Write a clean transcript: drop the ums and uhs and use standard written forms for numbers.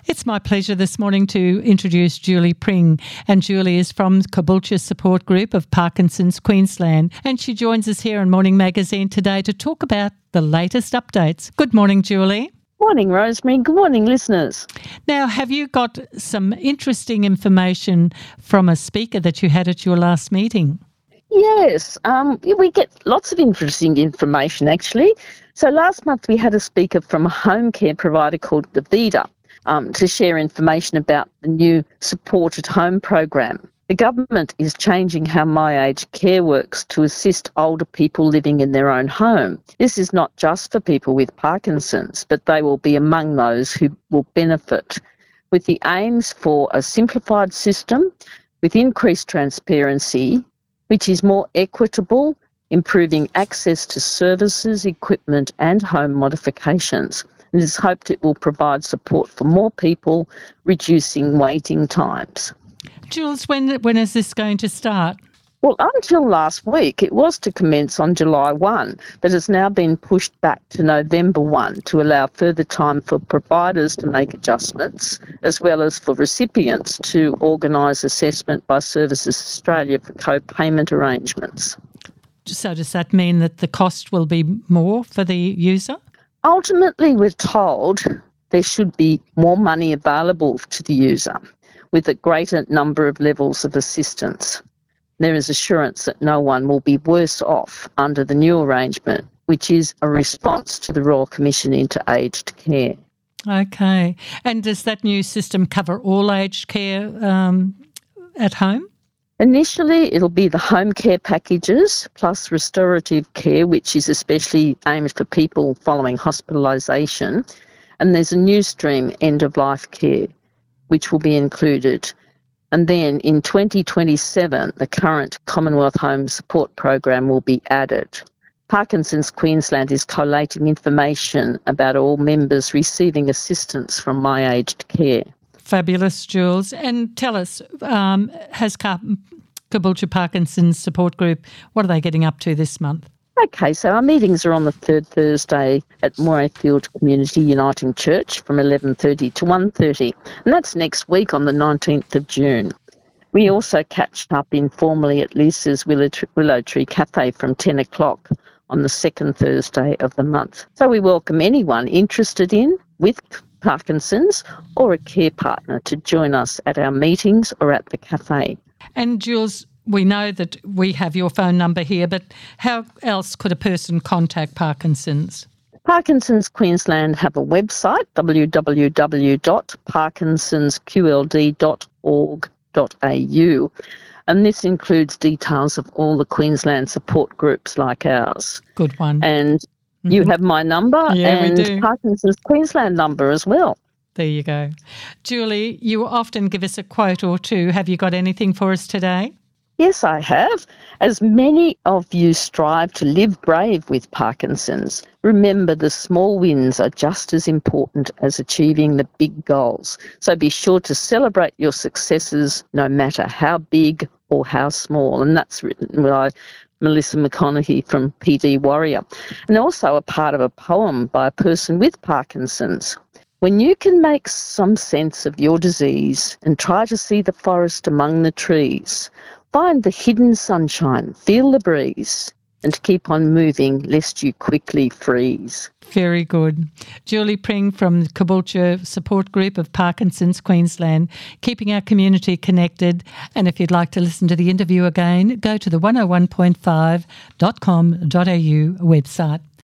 It's my pleasure this morning to introduce Julie Pring, and Julie is from Caboolture Support Group of Parkinson's Queensland, and she joins us here on Morning Magazine today to talk about the latest updates. Good morning, Julie. Morning, Rosemary. Good morning, listeners. Now, have you got some interesting information from a speaker that you had at your last meeting? Yes, we get lots of interesting information, actually. So last month we had a speaker from a home care provider called DaVita to share information about the new supported home program. The government is changing how My Aged Care works to assist older people living in their own home. This is not just for people with Parkinson's, but they will be among those who will benefit, with the aims for a simplified system with increased transparency, which is more equitable, improving access to services, equipment and home modifications. It is hoped it will provide support for more people, reducing waiting times. Jules, when is this going to start? Well, until last week, it was to commence on July 1, but has now been pushed back to November 1 to allow further time for providers to make adjustments, as well as for recipients to organise assessment by Services Australia for co-payment arrangements. So does that mean that the cost will be more for the user? Ultimately, we're told there should be more money available to the user, with a greater number of levels of assistance. There is assurance that no one will be worse off under the new arrangement, which is a response to the Royal Commission into Aged Care. Okay. And does that new system cover all aged care at home? Initially, it'll be the home care packages plus restorative care, which is especially aimed for people following hospitalisation. And there's a new stream, end-of-life care, which will be included. And then in 2027, the current Commonwealth Home Support Program will be added. Parkinson's Queensland is collating information about all members receiving assistance from My Aged Care. Fabulous, Jules. And tell us, has Caboolture Parkinson's Support Group, what are they getting up to this month? Okay, so our meetings are on the third Thursday at Morayfield Community Uniting Church from 11:30 to 1:30, and that's next week on the 19th of June. We also catch up informally at Lisa's Willow Tree Cafe from 10 o'clock on the second Thursday of the month. So we welcome anyone interested in, with Parkinson's or a care partner to join us at our meetings or at the cafe. And Jules, we know that we have your phone number here, but how else could a person contact Parkinson's? Parkinson's Queensland have a website, www.parkinsonsqld.org.au, and this includes details of all the Queensland support groups like ours. Good one. And you have my number and Parkinson's Queensland number as well. There you go. Julie, you often give us a quote or two. Have you got anything for us today? Yes, I have. As many of you strive to live brave with Parkinson's, remember the small wins are just as important as achieving the big goals. So be sure to celebrate your successes no matter how big or how small. And that's written by Melissa McConaughey from PD Warrior. And also a part of a poem by a person with Parkinson's. When you can make some sense of your disease and try to see the forest among the trees, find the hidden sunshine, feel the breeze, and keep on moving lest you quickly freeze. Very good. Julie Pring from the Caboolture Support Group of Parkinson's Queensland, keeping our community connected. And if you'd like to listen to the interview again, go to the 101.5.com.au website.